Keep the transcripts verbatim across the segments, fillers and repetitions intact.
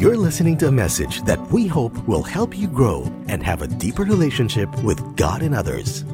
You're listening to a message that we hope will help you grow and have a deeper relationship with God and others.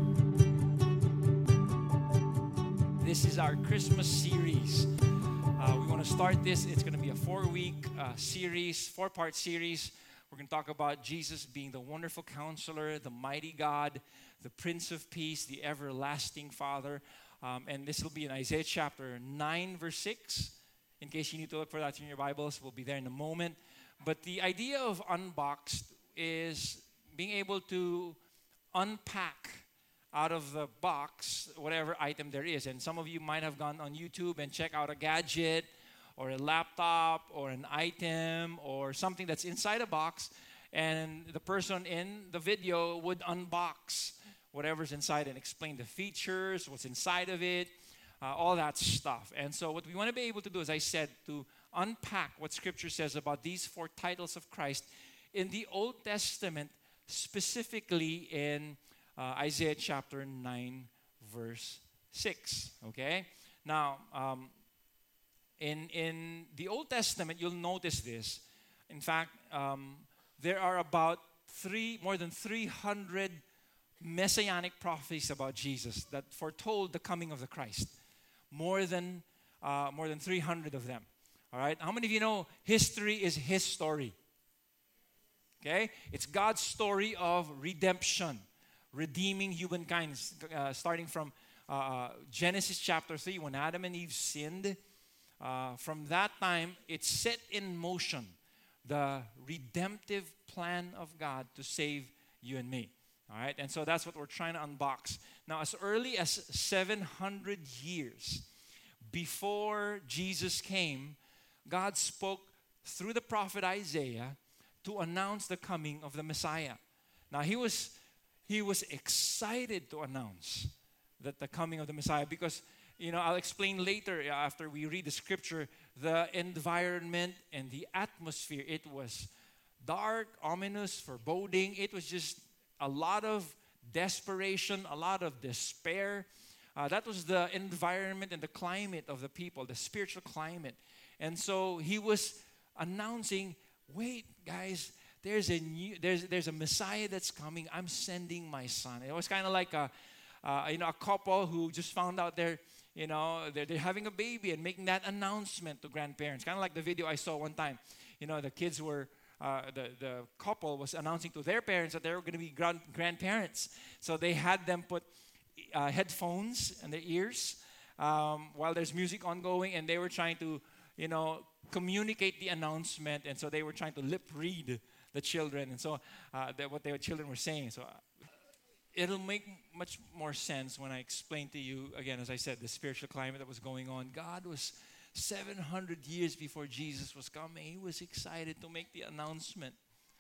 This is our Christmas series. Uh, we want to start this. It's going to be a four-week uh, series, four-part series. We're going to talk about Jesus being the wonderful counselor, the mighty God, the Prince of Peace, the everlasting Father. Um, and this will be in Isaiah chapter nine, verse six. In case you need to look for that in your Bibles, we'll be there in a moment. But the idea of Unboxed is being able to unpack out of the box whatever item there is. And some of you might have gone on YouTube and checked out a gadget or a laptop or an item or something that's inside a box, and the person in the video would unbox whatever's inside and explain the features, what's inside of it, uh, all that stuff. And so what we want to be able to do, as I said, to unpack what Scripture says about these four titles of Christ in the Old Testament, specifically in uh, Isaiah chapter nine, verse six. Okay? Now, um, in, in the Old Testament, you'll notice this. In fact, um, there are about three, more than three hundred messianic prophecies about Jesus that foretold the coming of the Christ. More than uh, more than three hundred of them. All right. How many of you know history is His story? Okay, it's God's story of redemption, redeeming humankind. Uh, starting from uh, Genesis chapter three, when Adam and Eve sinned, uh, from that time it set in motion the redemptive plan of God to save you and me. All right, and so that's what we're trying to unbox. Now, as early as seven hundred years before Jesus came, God spoke through the prophet Isaiah to announce the coming of the Messiah. Now, he was he was excited to announce that the coming of the Messiah because, you know, I'll explain later after we read the Scripture, the environment and the atmosphere. It was dark, ominous, foreboding. It was just a lot of desperation, a lot of despair. Uh, that was the environment and the climate of the people, the spiritual climate. And so he was announcing, wait, guys, there's a new, there's there's a Messiah that's coming. I'm sending my son. It was kind of like a, uh, you know, a couple who just found out they're, you know, they're, they're having a baby and making that announcement to grandparents. Kind of like the video I saw one time. You know, the kids were. Uh, the, the couple was announcing to their parents that they were going to be grand, grandparents. So they had them put uh, headphones in their ears um, while there's music ongoing, and they were trying to, you know, communicate the announcement. And so they were trying to lip read the children, and so uh, the, what their children were saying. So uh, it'll make much more sense when I explain to you, again, as I said, the spiritual climate that was going on. God was seven hundred years before Jesus was coming. He was excited to make the announcement.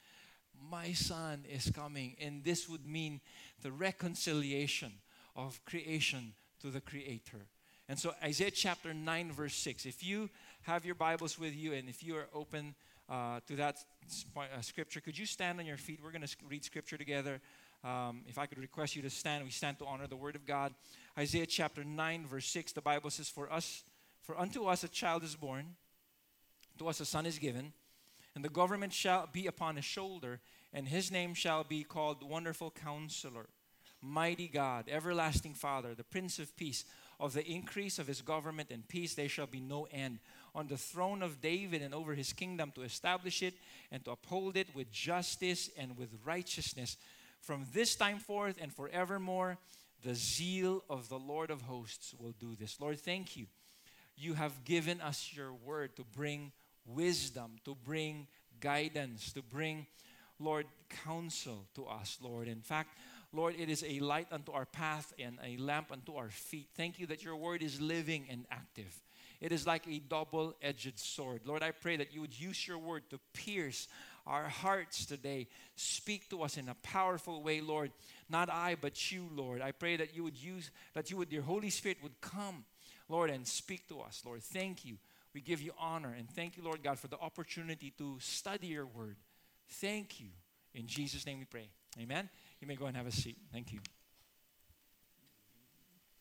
My son is coming. And this would mean the reconciliation of creation to the Creator. And so Isaiah chapter nine, verse six. If you have your Bibles with you and if you are open uh, to that uh, scripture, could you stand on your feet? We're going to read scripture together. Um, if I could request you to stand, we stand to honor the Word of God. Isaiah chapter nine, verse six, the Bible says, For us For unto us a child is born, to us a son is given, and the government shall be upon his shoulder, and his name shall be called Wonderful Counselor, Mighty God, Everlasting Father, the Prince of Peace. Of the increase of his government and peace there shall be no end. On the throne of David and over his kingdom, to establish it and to uphold it with justice and with righteousness. From this time forth and forevermore, the zeal of the Lord of hosts will do this. Lord, thank you. You have given us your word to bring wisdom, to bring guidance, to bring, Lord, counsel to us, Lord. In fact, Lord, it is a light unto our path and a lamp unto our feet. Thank you that your word is living and active. It is like a double-edged sword. Lord, I pray that you would use your word to pierce our hearts today. Speak to us in a powerful way, Lord. Not I, but you, Lord. I pray that you would use, that you would, your Holy Spirit would come, Lord, and speak to us. Lord, thank you. We give you honor. And thank you, Lord God, for the opportunity to study your word. Thank you. In Jesus' name we pray. Amen. You may go and have a seat. Thank you.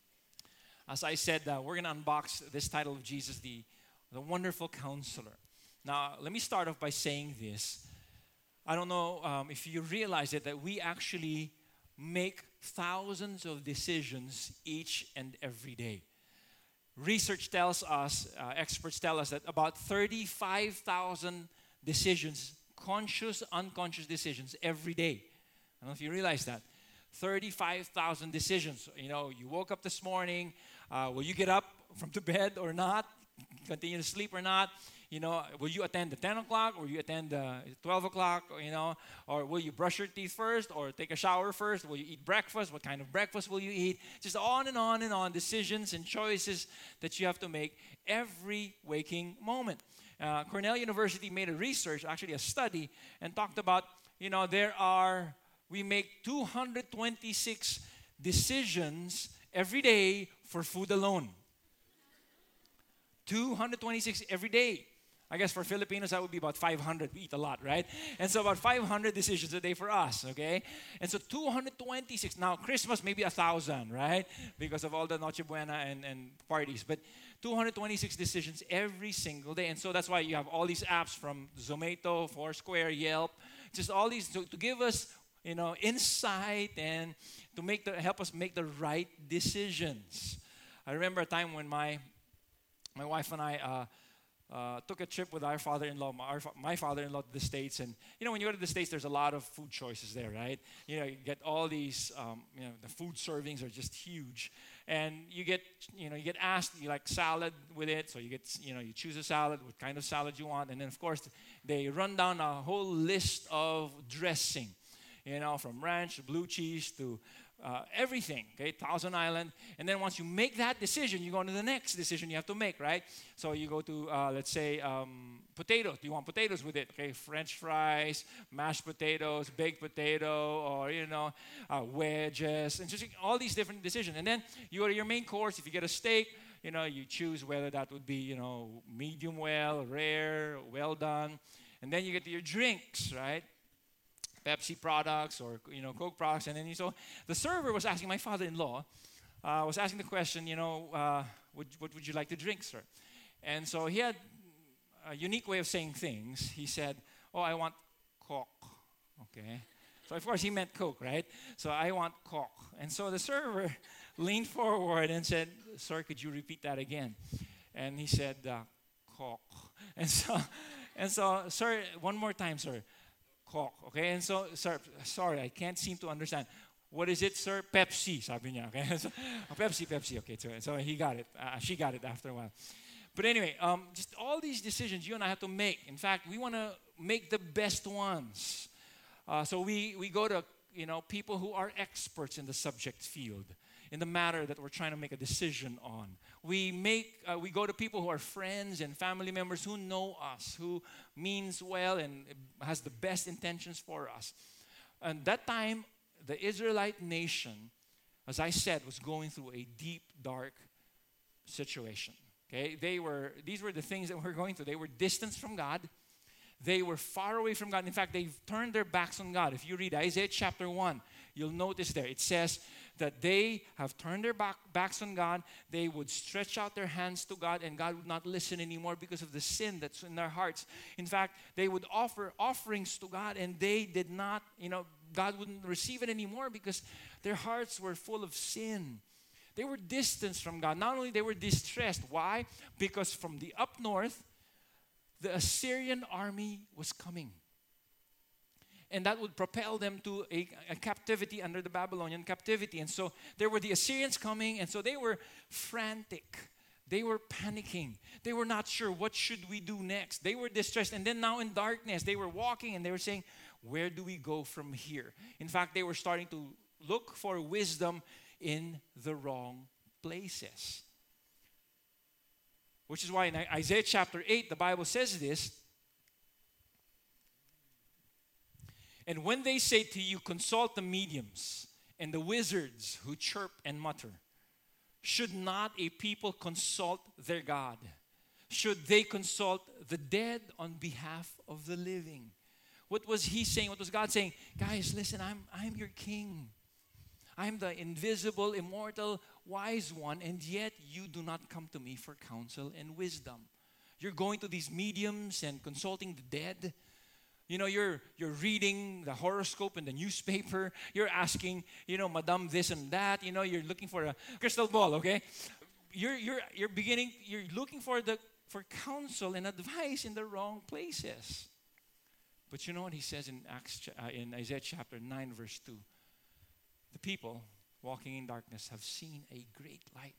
As I said, uh, we're going to unbox this title of Jesus, the, the Wonderful Counselor. Now, let me start off by saying this. I don't know um, if you realize it, that we actually make thousands of decisions each and every day. Research tells us, uh, experts tell us that about thirty-five thousand decisions, conscious, unconscious decisions every day. I don't know if you realize that. thirty-five thousand decisions. You know, you woke up this morning, uh, will you get up from the bed or not? Continue to sleep or not? You know, will you attend the ten o'clock or will you attend the twelve o'clock, or, you know, or will you brush your teeth first or take a shower first? Will you eat breakfast? What kind of breakfast will you eat? Just on and on and on, decisions and choices that you have to make every waking moment. Uh, Cornell University made a research, actually a study, and talked about, you know, there are, we make two hundred twenty-six decisions every day for food alone. two hundred twenty-six every day. I guess for Filipinos, that would be about five hundred. We eat a lot, right? And so about five hundred decisions a day for us, okay? And so two hundred twenty-six. Now, Christmas, maybe one thousand, right? Because of all the Noche Buena and, and parties. But two hundred twenty-six decisions every single day. And so that's why you have all these apps from Zomato, Foursquare, Yelp. Just all these to, to give us, you know, insight and to make the, help us make the right decisions. I remember a time when my my wife and I uh, uh, took a trip with our father-in-law, my, our, my father-in-law to the States. And, you know, when you go to the States, there's a lot of food choices there, right? You know, you get all these, um, you know, the food servings are just huge. And you get, you know, you get asked, you like salad with it. So you get, you know, you choose a salad, what kind of salad you want. And then, of course, they run down a whole list of dressing, you know, from ranch to blue cheese to Uh, everything, okay, Thousand Island. And then once you make that decision, you go on to the next decision you have to make, right? So you go to, uh, let's say, um, potatoes. Do you want potatoes with it? Okay, French fries, mashed potatoes, baked potato, or, you know, uh, wedges, and just all these different decisions. And then you go to your main course. If you get a steak, you know, you choose whether that would be, you know, medium well, rare, well done. And then you get to your drinks, right? Pepsi products or, you know, Coke products. And then you so the server was asking my father-in-law, uh, was asking the question, you know, uh, would, what would you like to drink, sir? And so he had a unique way of saying things. He said, oh, I want Coke. Okay. So of course he meant Coke, right? So I want Coke. And so the server leaned forward and said, sir, could you repeat that again? And he said, uh, Coke. And so, and so, sir, one more time, sir. Coke, okay? And so, sir, sorry, I can't seem to understand. What is it, sir? Pepsi, sabi niya, okay? So, oh, Pepsi, Pepsi, okay. So, so he got it. Uh, she got it after a while. But anyway, um, just all these decisions you and I have to make. In fact, we want to make the best ones. Uh, so we, we go to, you know, people who are experts in the subject field, in the matter that we're trying to make a decision on. We make, uh, we go to people who are friends and family members who know us, who means well and has the best intentions for us. And that time, the Israelite nation, as I said, was going through a deep, dark situation. Okay, they were. These were the things that we're going through. They were distanced from God. They were far away from God. In fact, they've turned their backs on God. If you read Isaiah chapter one, you'll notice there, it says that they have turned their back, backs on God. They would stretch out their hands to God, and God would not listen anymore because of the sin that's in their hearts. In fact, they would offer offerings to God, and they did not, you know, God wouldn't receive it anymore because their hearts were full of sin. They were distanced from God. Not only they were distressed. Why? Because from the up north, the Assyrian army was coming. And that would propel them to a, a captivity under the Babylonian captivity. And so there were the Assyrians coming, and so they were frantic. They were panicking. They were not sure, what should we do next? They were distressed. And then now in darkness, they were walking and they were saying, where do we go from here? In fact, they were starting to look for wisdom in the wrong places. Which is why in Isaiah chapter eight, the Bible says this. And when they say to you, consult the mediums and the wizards who chirp and mutter, should not a people consult their God? Should they consult the dead on behalf of the living? What was he saying? What was God saying? Guys, listen, I'm, I'm your king. I'm the invisible, immortal, wise one, and yet you do not come to me for counsel and wisdom. You're going to these mediums and consulting the dead. You know, you're you're reading the horoscope in the newspaper. You're asking, you know, Madame this and that. You know, you're looking for a crystal ball, okay? You're you're you're beginning, you're looking for the for counsel and advice in the wrong places. But you know what he says in Acts uh, in Isaiah chapter nine, verse two? The people walking in darkness have seen a great light.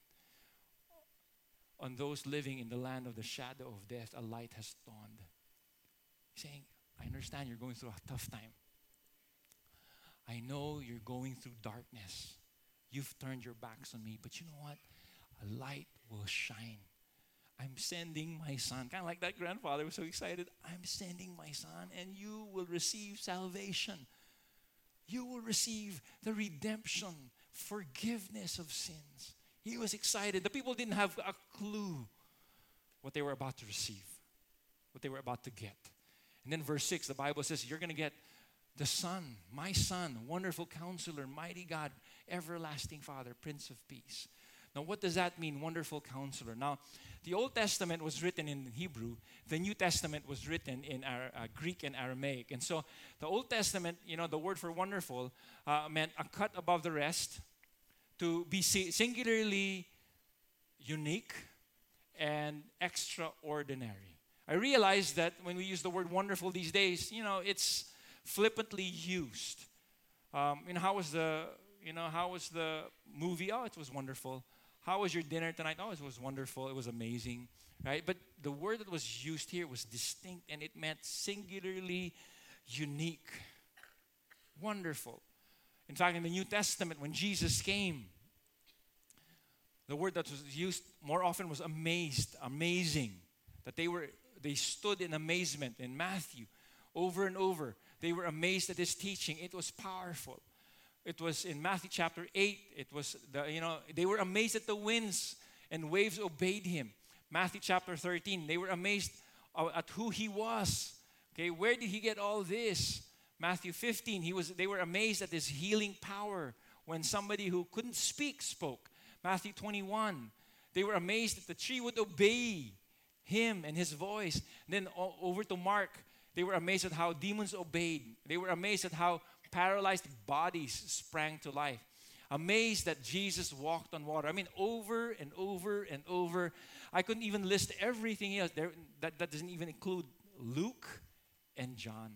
On those living in the land of the shadow of death, a light has dawned. He's saying, I understand you're going through a tough time. I know you're going through darkness. You've turned your backs on me, but you know what? A light will shine. I'm sending my son. Kind of like that grandfather was so excited. I'm sending my son, and you will receive salvation. You will receive the redemption, forgiveness of sins. He was excited. The people didn't have a clue what they were about to receive, what they were about to get. And then verse six, the Bible says, you're going to get the Son, my Son, wonderful Counselor, mighty God, everlasting Father, Prince of Peace. Now, what does that mean, wonderful Counselor? Now, the Old Testament was written in Hebrew. The New Testament was written in uh, Greek and Aramaic. And so, the Old Testament, you know, the word for wonderful uh, meant a cut above the rest, to be singularly unique and extraordinary. I realize that when we use the word wonderful these days, you know, it's flippantly used. Um, you know, how was the, you know, how was the movie? Oh, it was wonderful. How was your dinner tonight? Oh, it was wonderful. It was amazing, right? But the word that was used here was distinct, and it meant singularly unique, wonderful. In fact, in the New Testament, when Jesus came, the word that was used more often was amazed, amazing, that they were They stood in amazement in Matthew over and over. They were amazed at his teaching. It was powerful. It was in Matthew chapter eight. It was, the you know, they were amazed at the winds and waves obeyed him. Matthew chapter thirteen, they were amazed at who he was. Okay, where did he get all this? Matthew fifteen, he was. They were amazed at his healing power when somebody who couldn't speak spoke. Matthew twenty-one, they were amazed that the tree would obey him and his voice. And then o- over to Mark, they were amazed at how demons obeyed. They were amazed at how paralyzed bodies sprang to life. Amazed that Jesus walked on water. I mean, over and over and over. I couldn't even list everything else. There, that, that doesn't even include Luke and John.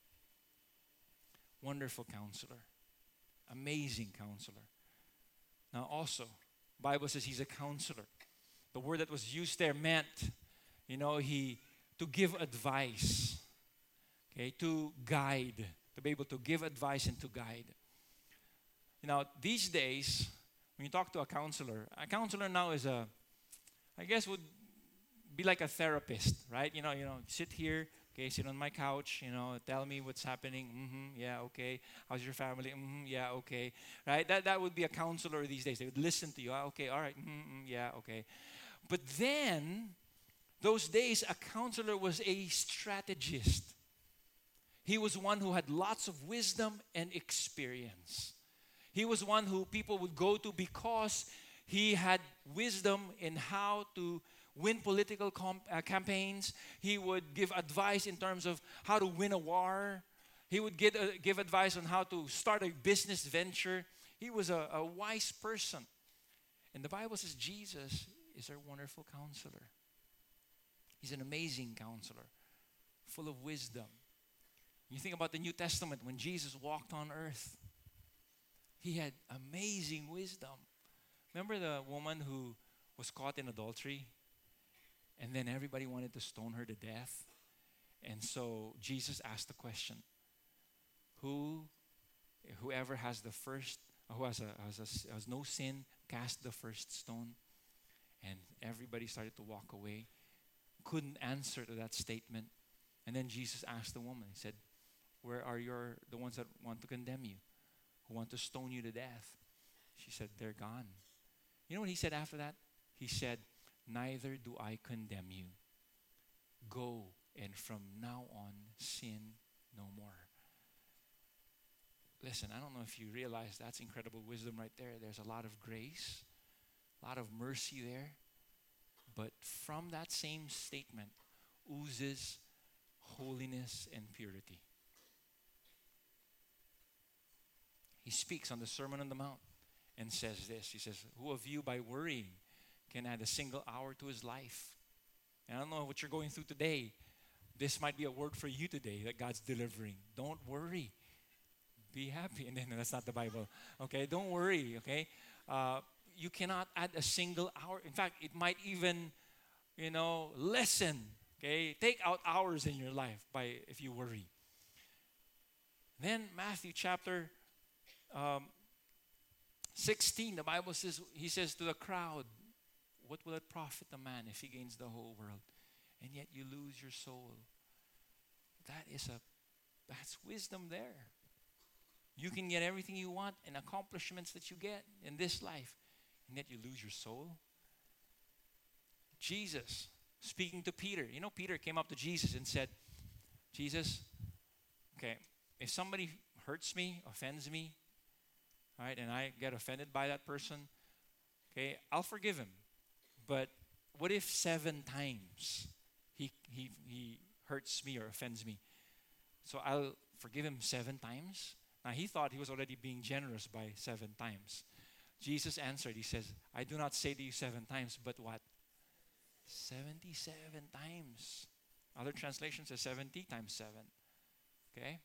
Wonderful Counselor. Amazing Counselor. Now also, Bible says he's a counselor. The word that was used there meant, you know, he to give advice, okay, to guide, to be able to give advice and to guide. You know, these days, when you talk to a counselor, a counselor now is a, I guess would be like a therapist, right? You know, you know, sit here, okay, sit on my couch, you know, tell me what's happening. Mm-hmm, yeah, okay. How's your family? Mm-hmm, yeah, okay. Right? That that would be a counselor these days. They would listen to you. Ah, okay, all right. Mm-hmm, yeah, okay. But then, those days, a counselor was a strategist. He was one who had lots of wisdom and experience. He was one who people would go to because he had wisdom in how to win political comp- uh, campaigns. He would give advice in terms of how to win a war. He would give, uh, give advice on how to start a business venture. He was a, a wise person. And the Bible says Jesus is our wonderful counselor. He's an amazing counselor, full of wisdom. You think about the New Testament, when Jesus walked on earth, he had amazing wisdom. Remember the woman who was caught in adultery? And then everybody wanted to stone her to death. And so Jesus asked the question, who, whoever has the first, who has, a, has, a, has no sin, cast the first stone. And everybody started to walk away. Couldn't answer to that statement. And then Jesus asked the woman, he said, where are your the ones that want to condemn you, who want to stone you to death? She said, they're gone. You know what he said after that? He said, neither do I condemn you. Go, and from now on, sin no more. Listen, I don't know if you realize that's incredible wisdom right there. There's a lot of grace, a lot of mercy there. But from that same statement oozes holiness and purity. He speaks on the Sermon on the Mount and says this. He says, who of you by worrying can add a single hour to his life? And I don't know what you're going through today. This might be a word for you today that God's delivering. Don't worry. Be happy. And then that's not the Bible. Okay, don't worry. Okay, uh, you cannot add a single hour. In fact, it might even, you know, lessen. Okay, take out hours in your life by if you worry. Then Matthew chapter um, sixteen, the Bible says, he says to the crowd, what will it profit a man if he gains the whole world and yet you lose your soul? That is a, that's wisdom there. You can get everything you want and accomplishments that you get in this life, and yet you lose your soul. Jesus speaking to Peter. You know, Peter came up to Jesus and said, Jesus, okay, if somebody hurts me, offends me, all right, and I get offended by that person, okay, I'll forgive him. But what if seven times he he he hurts me or offends me? So I'll forgive him seven times? Now he thought he was already being generous by seven times. Jesus answered, he says, I do not say to you seven times, but what? seventy-seven times. Other translations say seventy times seven. Okay?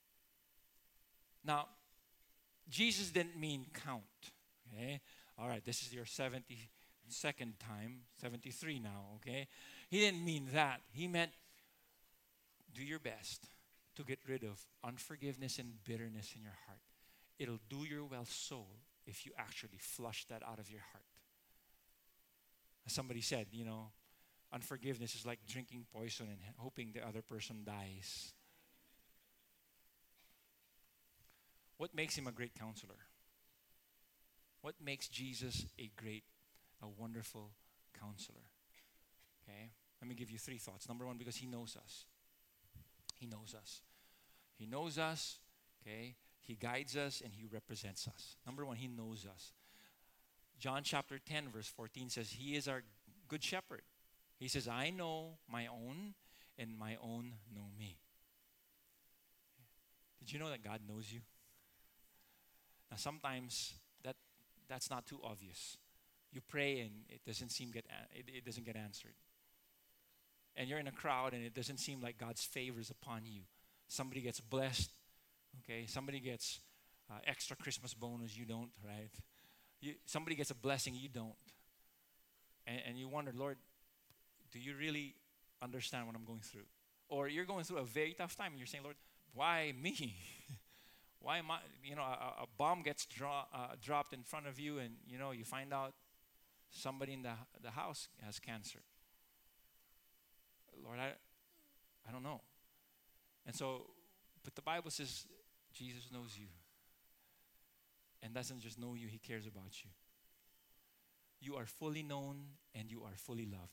Now, Jesus didn't mean count. Okay? All right, this is your seventy-second time, seventy-three now, okay? He didn't mean that. He meant do your best to get rid of unforgiveness and bitterness in your heart. It'll do your well soul if you actually flush that out of your heart. As somebody said, you know, unforgiveness is like drinking poison and hoping the other person dies. What makes him a great counselor? What makes Jesus a great, a wonderful counselor? Okay, let me give you three thoughts. Number one, because he knows us. He knows us. He knows us, okay? He guides us and he represents us. Number one, he knows us. John chapter ten, verse fourteen says, he is our good shepherd. He says, I know my own and my own know me. Did you know that God knows you? Now sometimes that that's not too obvious. You pray and it doesn't seem get it, it doesn't get answered. And you're in a crowd and it doesn't seem like God's favor is upon you. Somebody gets blessed, okay? Somebody gets uh, extra Christmas bonus, you don't, right? You, somebody gets a blessing, you don't. And, and you wonder, Lord, do you really understand what I'm going through? Or you're going through a very tough time and you're saying, Lord, why me? Why am I, you know, a, a bomb gets draw, uh, dropped in front of you and, you know, you find out somebody in the, the house has cancer. Lord, I, I don't know. And so, but the Bible says Jesus knows you. And doesn't just know you, he cares about you. You are fully known and you are fully loved.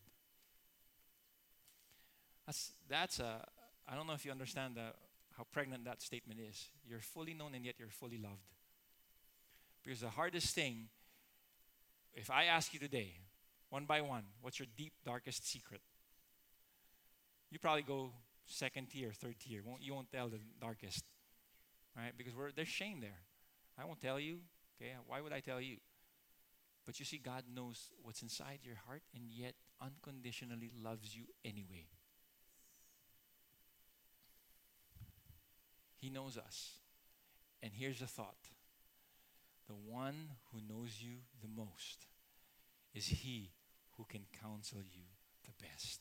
That's, that's a, I don't know if you understand the, how pregnant that statement is. You're fully known and yet you're fully loved. Because the hardest thing, if I ask you today, one by one, what's your deep, darkest secret? You probably go second tier, third tier. Won't, you won't tell the darkest, right? Because we're, there's shame there. I won't tell you, okay? Why would I tell you? But you see, God knows what's inside your heart and yet unconditionally loves you anyway. He knows us. And here's the thought. The one who knows you the most is he who can counsel you the best.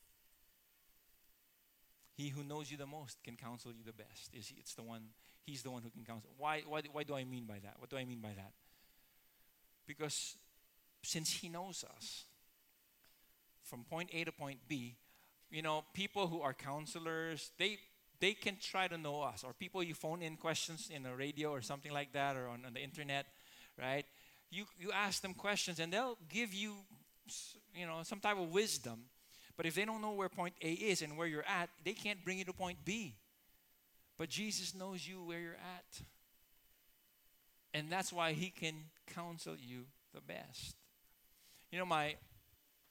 He who knows you the most can counsel you the best. Is he, it's the one, he's the one who can counsel. Why, why, why do I mean by that? What do I mean by that? Because since he knows us, from point A to point B, you know, people who are counselors, they they can try to know us. Or people you phone in questions in the radio or something like that, or on, on the internet, right? You you ask them questions and they'll give you, you know, some type of wisdom. But if they don't know where point A is and where you're at, they can't bring you to point B. But Jesus knows you where you're at. And that's why he can counsel you the best. You know, my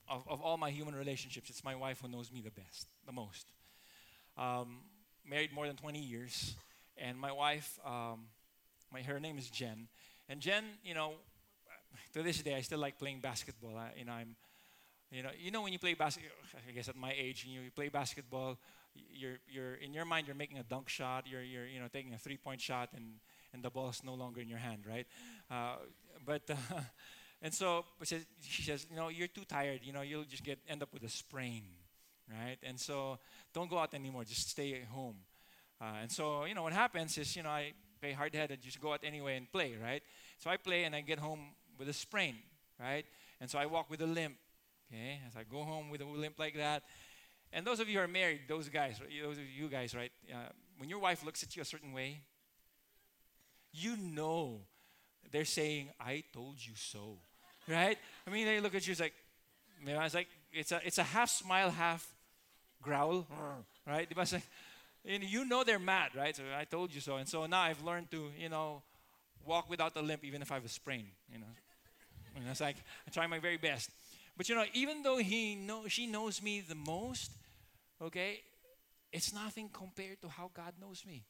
of, of all my human relationships, it's my wife who knows me the best, the most. Um, married more than twenty years, and my wife, um, my her name is Jen, and Jen, you know, to this day, I still like playing basketball. I, you know, I'm, you know, you know when you play basketball. I guess at my age, you, you play basketball, you're you're in your mind, you're making a dunk shot, you're you're you know taking a three-point shot, and and the ball's no longer in your hand, right? Uh, but uh, and so but she, she says, you know, you're too tired. You know, you'll just get end up with a sprain, right? And so don't go out anymore. Just stay at home. Uh, and so you know what happens is, you know, I play hard-headed, just go out anyway and play, right? So I play and I get home with a sprain, right? And so I walk with a limp. Okay, as I go home with a limp like that. And those of you who are married, those guys, those of you guys, right? Uh, when your wife looks at you a certain way, you know they're saying, "I told you so," right? I mean, they look at you, it's like, you know, it's like it's a it's a half smile, half growl, right? It's like, and you know they're mad, right? So I told you so. And so now I've learned to, you know, walk without a limp, even if I have a sprain. You know, and it's like I try my very best. But you know, even though he know she knows me the most, okay, it's nothing compared to how God knows me.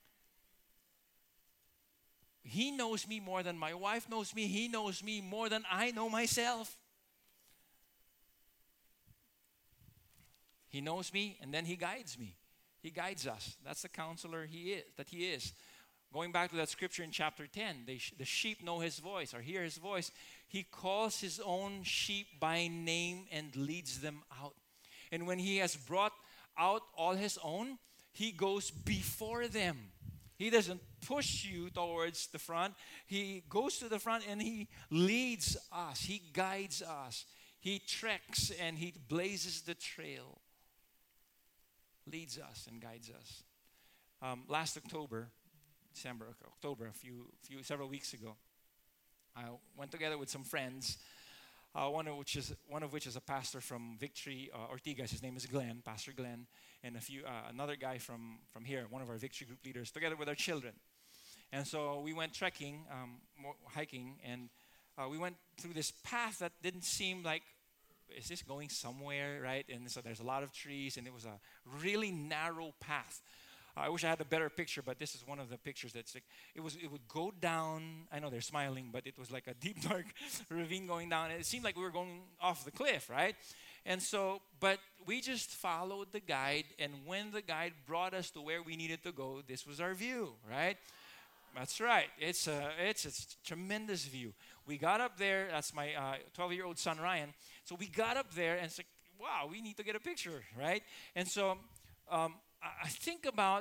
He knows me more than my wife knows me. He knows me more than I know myself. He knows me, and then he guides me. He guides us. That's the counselor he is, that he is. Going back to that scripture in chapter ten, they sh- the sheep know his voice or hear his voice. He calls his own sheep by name and leads them out. And when he has brought out all his own, he goes before them. He doesn't push you towards the front. He goes to the front and he leads us. He guides us. He treks and he blazes the trail. Leads us and guides us. Um, last October, December, October, a few, few, several weeks ago, I went together with some friends. Uh, one of which is one of which is a pastor from Victory uh, Ortigas. His name is Glenn, Pastor Glenn, and a few uh, another guy from from here, one of our Victory group leaders, together with our children. And so we went trekking, um, hiking, and uh, we went through this path that didn't seem like, is this going somewhere, right? And so there's a lot of trees, and it was a really narrow path. I wish I had a better picture, but this is one of the pictures that's like, it was, it would go down. I know they're smiling, but it was like a deep, dark ravine going down. And it seemed like we were going off the cliff, right? And so, but we just followed the guide. And when the guide brought us to where we needed to go, this was our view, right? That's right. It's a, it's a tremendous view. We got up there. That's my uh, twelve-year-old son, Ryan. So we got up there and it's like, wow, we need to get a picture, right? And so, um, I think about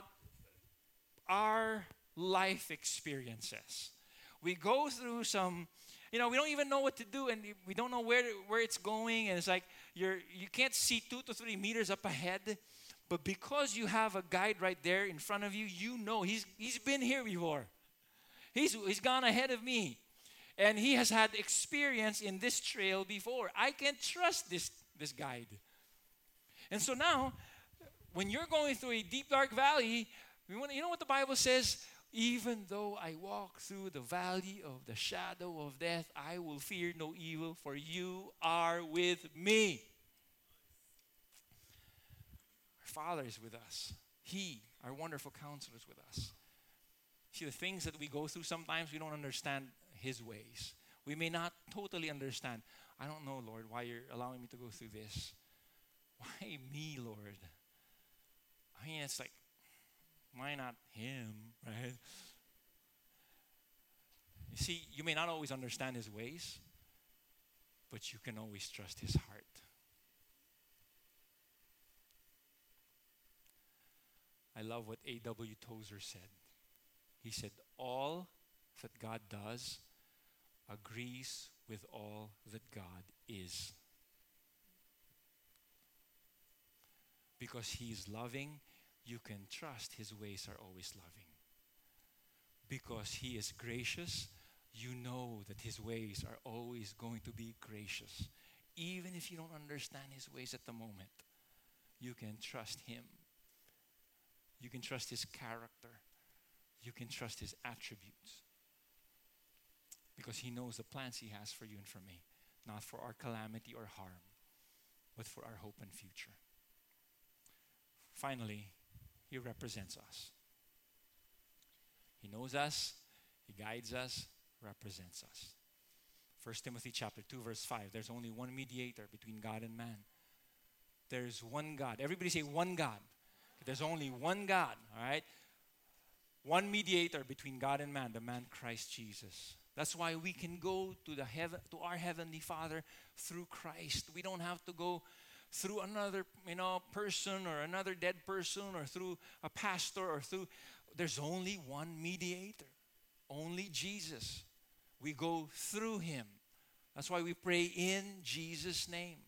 our life experiences. We go through some, you know, we don't even know what to do, and we don't know where where it's going, and it's like you're you can't see two to three meters up ahead, but because you have a guide right there in front of you, you know he's he's been here before. He's he's gone ahead of me, and he has had experience in this trail before. I can trust this this guide, and so now, when you're going through a deep, dark valley, you know what the Bible says? Even though I walk through the valley of the shadow of death, I will fear no evil, for you are with me. Our Father is with us. He, our wonderful counselor, is with us. See, the things that we go through, sometimes we don't understand His ways. We may not totally understand. I don't know, Lord, why you're allowing me to go through this. Why me, Lord? I mean, it's like, why not him, right? You see, you may not always understand his ways, but you can always trust his heart. I love what A W Tozer said. He said, all that God does agrees with all that God is. Because he is loving, you can trust his ways are always loving. Because he is gracious, you know that his ways are always going to be gracious. Even if you don't understand his ways at the moment, you can trust him. You can trust his character. You can trust his attributes. Because he knows the plans he has for you and for me, not for our calamity or harm. but for our hope and future. Finally, He represents us. He knows us, He guides us, represents us. First Timothy chapter two, verse five. There's only one mediator between God and man. There's one God. Everybody say one God. There's only one God, all right? One mediator between God and man, the man Christ Jesus. That's why we can go to the heaven, to our heavenly Father through Christ. We don't have to go through another, you know, person or another dead person or through a pastor or through. There's only one mediator, only Jesus. We go through Him. That's why we pray in Jesus' name.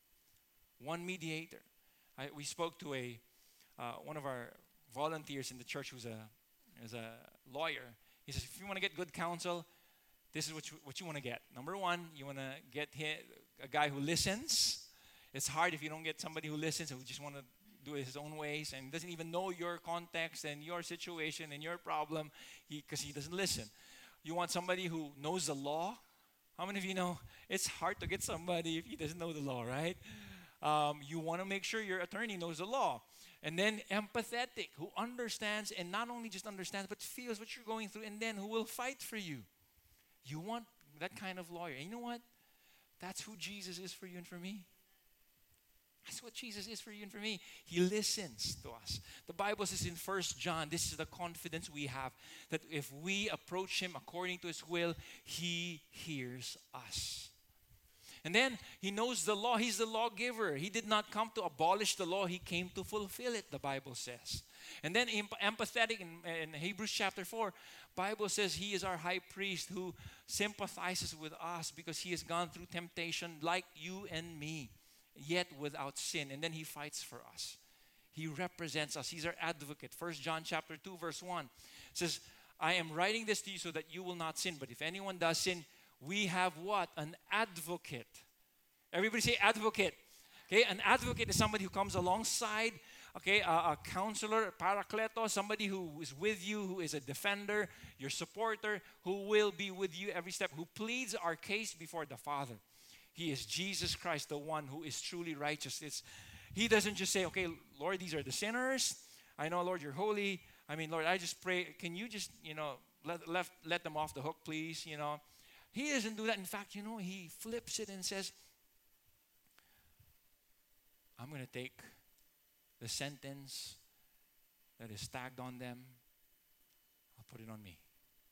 One mediator. I, we spoke to a uh, one of our volunteers in the church who's a is a lawyer. He says, if you want to get good counsel, this is what you, what you want to get. Number one, you want to get a guy who listens. It's hard if you don't get somebody who listens, who just want to do it his own ways and doesn't even know your context and your situation and your problem because he, he doesn't listen. You want somebody who knows the law. How many of you know it's hard to get somebody if he doesn't know the law, right? Um, you want to make sure your attorney knows the law. And then empathetic, who understands and not only just understands, but feels what you're going through, and then who will fight for you. You want that kind of lawyer. And you know what? That's who Jesus is for you and for me. That's what Jesus is for you and for me. He listens to us. The Bible says in First John, this is the confidence we have, that if we approach Him according to His will, He hears us. And then He knows the law. He's the lawgiver. He did not come to abolish the law. He came to fulfill it, the Bible says. And then empathetic in, in Hebrews chapter four, Bible says He is our high priest who sympathizes with us because He has gone through temptation like you and me, yet without sin. And then He fights for us. He represents us. He's our advocate. First John chapter two, verse one says, I am writing this to you so that you will not sin. But if anyone does sin, we have what? An advocate. Everybody say advocate. Okay, an advocate is somebody who comes alongside, okay, a, a counselor, a parakletos, somebody who is with you, who is a defender, your supporter, who will be with you every step, who pleads our case before the Father. He is Jesus Christ, the one who is truly righteous. It's, he doesn't just say, okay, Lord, these are the sinners. I know, Lord, you're holy. I mean, Lord, I just pray, can you just, you know, let, let, let them off the hook, please, you know. He doesn't do that. In fact, you know, He flips it and says, I'm going to take the sentence that is tagged on them. I'll put it on me.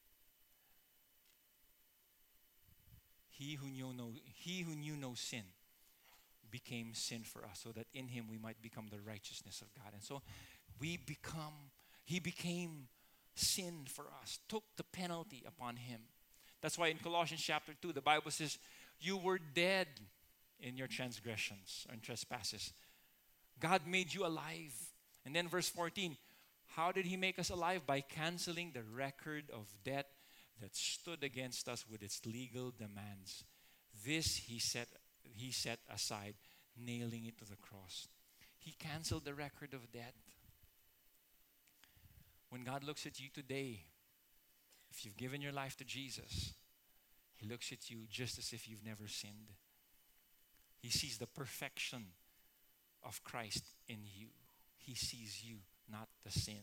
He who knew no, he who knew no sin became sin for us, so that in Him we might become the righteousness of God. And so we become, He became sin for us, took the penalty upon Him. That's why in Colossians chapter two, the Bible says, you were dead in your transgressions and trespasses. God made you alive. And then verse fourteen, how did He make us alive? By canceling the record of debt that stood against us with its legal demands. This He set, he set aside, nailing it to the cross. He canceled the record of debt. When God looks at you today, if you've given your life to Jesus, He looks at you just as if you've never sinned. He sees the perfection of Christ in you. He sees you, not the sin.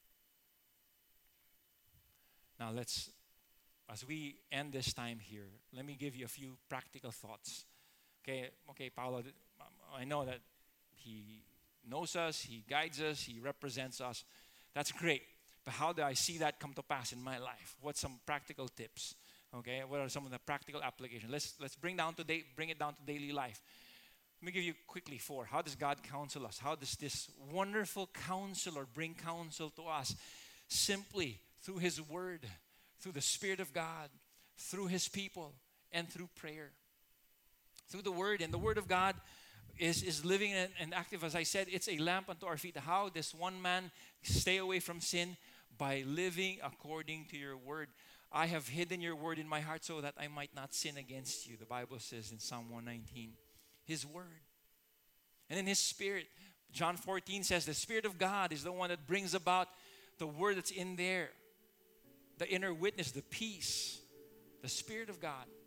Now let's, as we end this time here, let me give you a few practical thoughts. Okay, okay, Paulo, I know that He knows us, He guides us, He represents us. That's great. But how do I see that come to pass in my life? What's some practical tips? Okay, what are some of the practical applications? Let's let's bring down to da- bring it down to daily life. Let me give you quickly four. How does God counsel us? How does this wonderful counselor bring counsel to us? Simply through His Word, through the Spirit of God, through His people, and through prayer. Through the Word, and the Word of God is, is living and, and active. As I said, it's a lamp unto our feet. How does one man stay away from sin? By living according to your Word. I have hidden your Word in my heart so that I might not sin against you. The Bible says in Psalm one nineteen. His Word. And then His Spirit. John fourteen says the Spirit of God is the one that brings about the Word that's in there. The inner witness, the peace. The Spirit of God.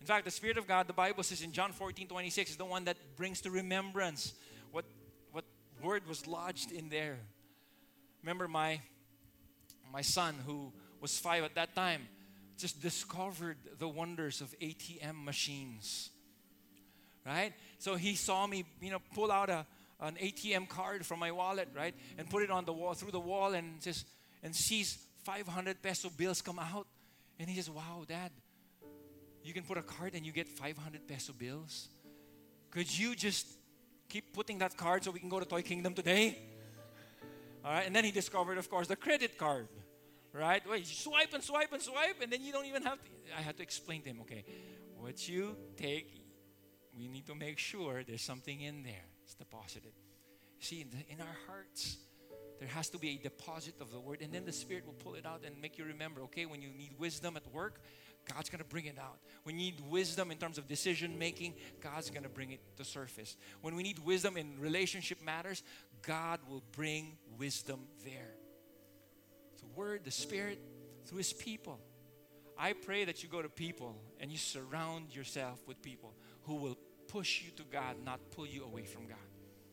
In fact, the Spirit of God, the Bible says in John fourteen twenty-six, is the one that brings to remembrance what, what word was lodged in there. Remember my, my son, who was five at that time, just discovered the wonders of A T M machines. Right? So he saw me, you know, pull out a an A T M card from my wallet, right? And put it on the wall, through the wall, and just and sees five hundred peso bills come out. And he says, wow, Dad, you can put a card and you get five hundred peso bills? Could you just keep putting that card so we can go to Toy Kingdom today? All right, and then he discovered, of course, the credit card, right? Wait, you swipe and swipe and swipe, and then you don't even have to. I had to explain to him, okay, what you take, we need to make sure there's something in there. It's deposited. See, in, the, in our hearts, there has to be a deposit of the word, and then the Spirit will pull it out and make you remember, okay, when you need wisdom at work, God's going to bring it out. When you need wisdom in terms of decision making, God's going to bring it to surface. When we need wisdom in relationship matters, God will bring wisdom there. The Word, the Spirit, through His people. I pray that you go to people and you surround yourself with people who will push you to God, not pull you away from God.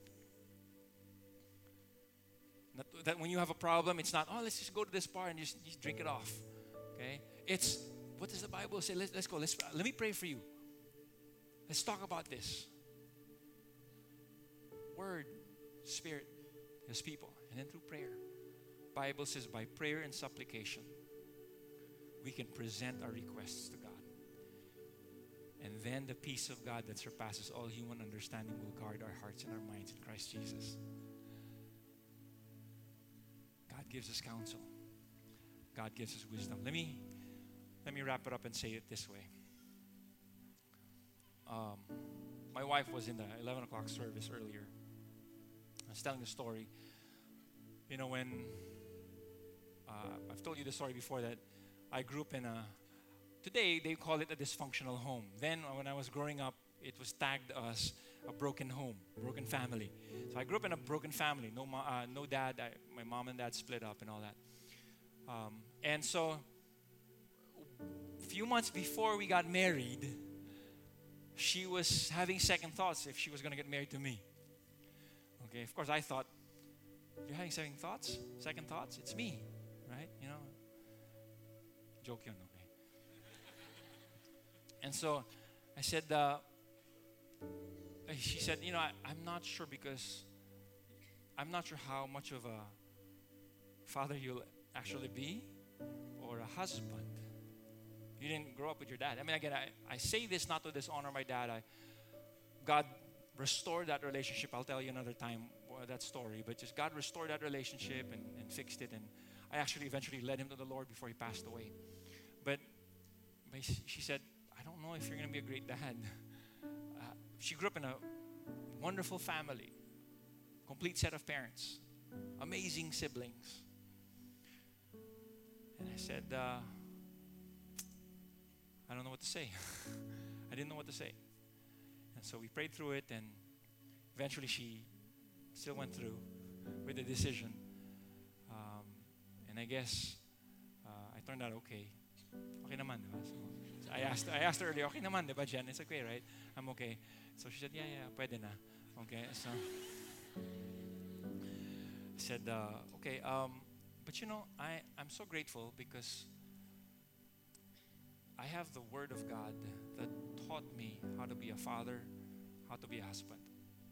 Not, that when you have a problem, it's not, oh, let's just go to this bar and just, just drink it off. Okay? It's, what does the Bible say? Let's, let's go. Let's, let me pray for you. Let's talk about this. Word, Spirit, His people. And then through prayer. Bible says by prayer and supplication, we can present our requests to God. And then the peace of God that surpasses all human understanding will guard our hearts and our minds in Christ Jesus. God gives us counsel. God gives us wisdom. Let me let me wrap it up and say it this way. Um, my wife was in the eleven o'clock service earlier. I was telling the story. You know, when uh, I've told you the story before that I grew up in a, today they call it a dysfunctional home. Then when I was growing up, it was tagged as a broken home, broken family. So I grew up in a broken family. No, ma- uh, no dad. I, my mom and dad split up and all that. Um, and so, a few months before we got married, she was having second thoughts if she was going to get married to me. Okay, of course I thought, you're having second thoughts? Second thoughts? It's me, right? You know, joke yun, okay? And so I said, uh, she said, you know, I, I'm not sure because I'm not sure how much of a father you'll actually be or a husband. You didn't grow up with your dad. I mean, again, I, I say this not to dishonor my dad. I, God restored that relationship. I'll tell you another time uh, that story. But just God restored that relationship and, and fixed it. And I actually eventually led him to the Lord before he passed away. But, but she said, I don't know if you're going to be a great dad. Uh, she grew up in a wonderful family. Complete set of parents. Amazing siblings. And I said, uh, I don't know what to say. I didn't know what to say. And so we prayed through it, and eventually she still went through with the decision. Um, and I guess uh, I turned out okay. Okay naman, diba? So I asked, I asked her earlier, okay naman, diba, Jen? It's okay, right? I'm okay. So she said, yeah, yeah, pwede na. Okay, so I said, uh, okay, um, but you know, I, I'm so grateful because I have the Word of God that taught me how to be a father, how to be a husband.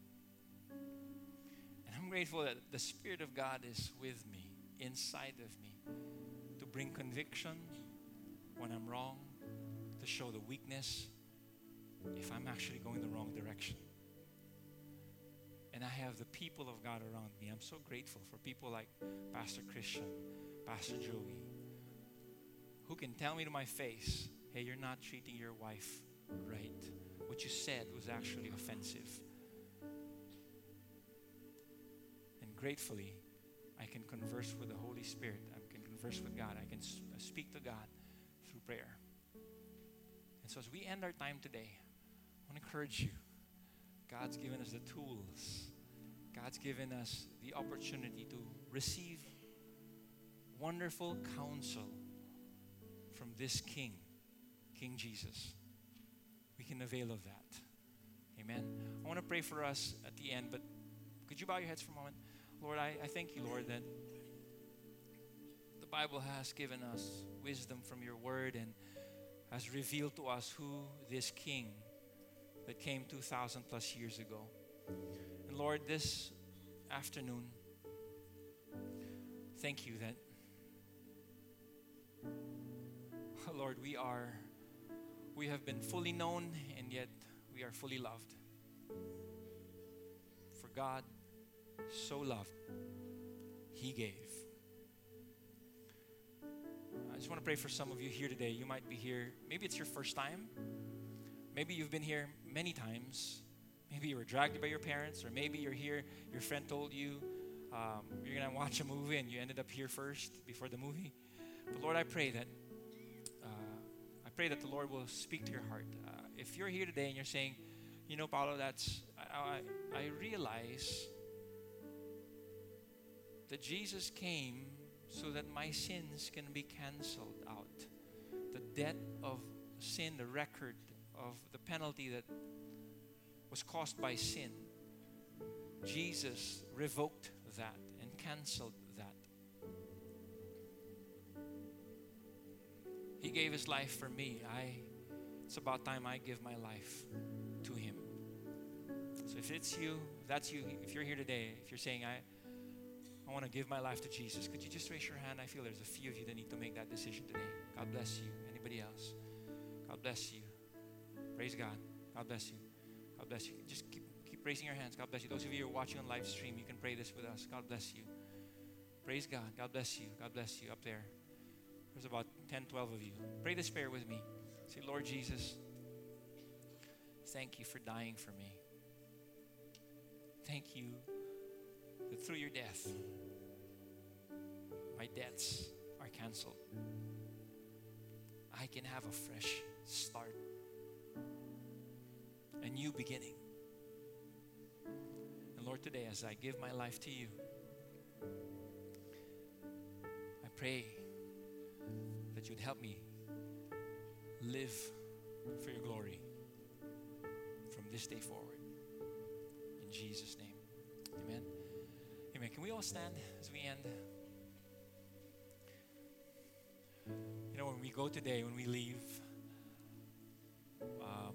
And I'm grateful that the Spirit of God is with me, inside of me, to bring conviction when I'm wrong, to show the weakness if I'm actually going the wrong direction. And I have the people of God around me. I'm so grateful for people like Pastor Christian, Pastor Joey, who can tell me to my face, hey, you're not treating your wife right. What you said was actually offensive. And gratefully, I can converse with the Holy Spirit. I can converse with God. I can speak to God through prayer. And so as we end our time today, I want to encourage you. God's given us the tools. God's given us the opportunity to receive wonderful counsel from this King, King Jesus. we can avail of that. Amen. I want to pray for us at the end, but could you bow your heads for a moment? Lord, I, I thank you, Lord, that the Bible has given us wisdom from your word and has revealed to us who this King that came two thousand plus years ago. And Lord, this afternoon, thank you that, Lord, we are, we have been fully known and yet we are fully loved. For God so loved, He gave. I just want to pray for some of you here today. You might be here, maybe it's your first time. Maybe you've been here many times. Maybe you were dragged by your parents, or maybe you're here, your friend told you um, you're going to watch a movie and you ended up here first before the movie. But Lord, I pray that uh, I pray that the Lord will speak to your heart. Uh, if you're here today and you're saying, you know, Paulo, that's I, I, I realize that Jesus came so that my sins can be canceled out. The debt of sin, the record of the penalty that was caused by sin, Jesus revoked that and canceled that. He gave His life for me. I, it's about time I give my life to Him. So if it's you, if that's you, if you're here today, if you're saying, I, I want to give my life to Jesus, could you just raise your hand? I feel there's a few of you that need to make that decision today. God bless you. Anybody else? God bless you. Praise God. God bless you. God bless you. Just keep, keep raising your hands. God bless you. Those of you who are watching on live stream, you can pray this with us. God bless you. Praise God. God bless you. God bless you up there. There's about ten, twelve of you. Pray this prayer with me. Say, Lord Jesus, thank you for dying for me. Thank you that through your death, my debts are canceled. I can have a fresh start, a new beginning. And Lord, today as I give my life to you, I pray that you'd help me live for your glory from this day forward. In Jesus' name, amen. Amen. Can we all stand as we end? You know, when we go today, when we leave, um,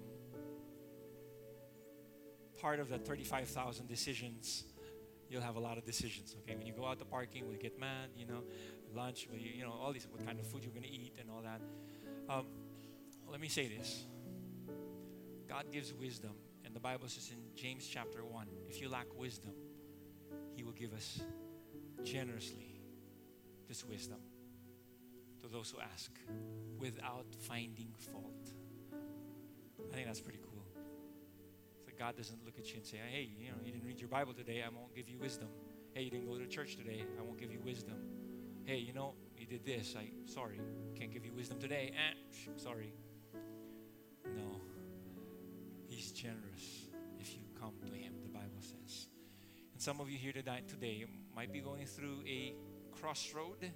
part of the thirty-five thousand decisions, you'll have a lot of decisions, okay? When you go out to parking, will you get mad, you know, lunch, will you, you know, all these, what kind of food you're going to eat and all that. Um, let me say this. God gives wisdom, and the Bible says in James chapter one, if you lack wisdom, He will give us generously this wisdom to those who ask without finding fault. I think that's pretty cool. So God doesn't look at you and say, hey, you know, you didn't read your Bible today, I won't give you wisdom. Hey, you didn't go to church today, I won't give you wisdom. Hey, you know, you did this, I sorry, can't give you wisdom today. Eh, sorry. No. He's generous if you come to Him, the Bible says. And some of you here tonight, today, you might be going through a crossroad.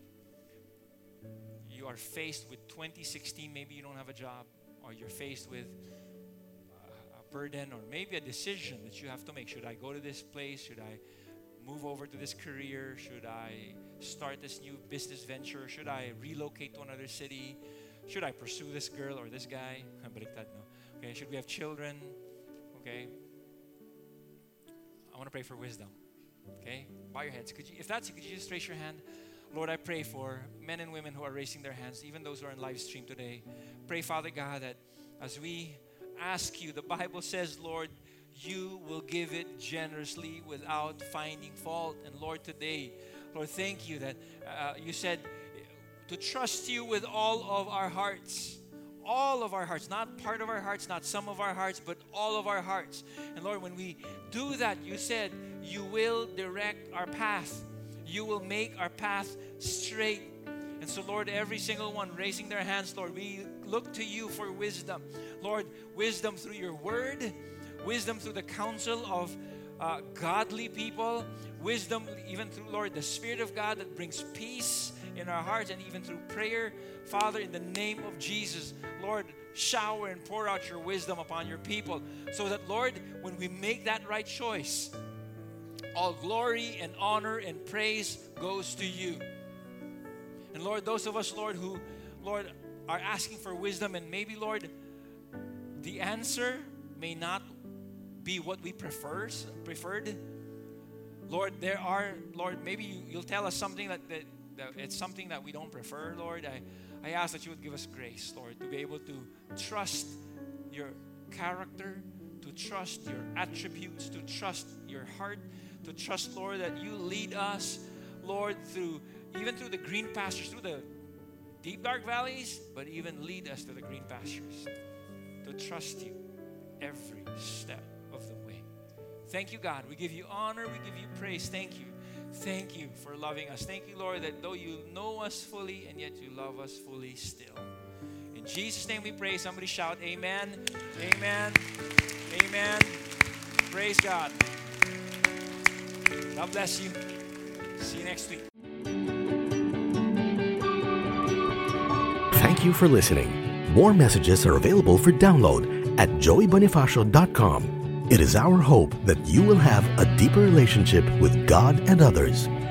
You are faced with twenty sixteen, maybe you don't have a job, or you're faced with a burden, or maybe a decision that you have to make. Should I go to this place? Should I move over to this career? Should I start this new business venture? Should I relocate to another city? Should I pursue this girl or this guy? Okay, should we have children? Okay. I want to pray for wisdom. Okay? Bow your heads. Could you, if that's you, could you just raise your hand? Lord, I pray for men and women who are raising their hands, even those who are on live stream today. Pray, Father God, that as we ask you, the Bible says, Lord, you will give it generously without finding fault. And Lord, today, Lord, thank you that uh, you said to trust you with all of our hearts. All of our hearts, not part of our hearts, not some of our hearts, but all of our hearts. And Lord, when we do that, you said you will direct our path. You will make our path straight. And so, Lord, every single one raising their hands, Lord, we look to you for wisdom. Lord, wisdom through your word, wisdom through the counsel of uh, godly people, wisdom even through, Lord, the Spirit of God that brings peace in our hearts and even through prayer. Father, in the name of Jesus, Lord, shower and pour out your wisdom upon your people so that, Lord, when we make that right choice, all glory and honor and praise goes to you. And Lord, those of us, Lord, who, Lord, are asking for wisdom, and maybe, Lord, the answer may not be what we prefer, preferred. Lord, there are, Lord, maybe you, you'll tell us something that, that, that it's something that we don't prefer, Lord. I, I ask that you would give us grace, Lord, to be able to trust your character, to trust your attributes, to trust your heart, to trust, Lord, that you lead us, Lord, through even through the green pastures, through the deep, dark valleys, but even lead us to the green pastures, to trust you every step of the way. Thank you, God. We give you honor. We give you praise. Thank you. Thank you for loving us. Thank you, Lord, that though you know us fully, and yet you love us fully still. In Jesus' name we pray. Somebody shout amen, amen, amen. Praise God. God bless you. See you next week. Thank you for listening. More messages are available for download at joey bonifacio dot com. It is our hope that you will have a deeper relationship with God and others.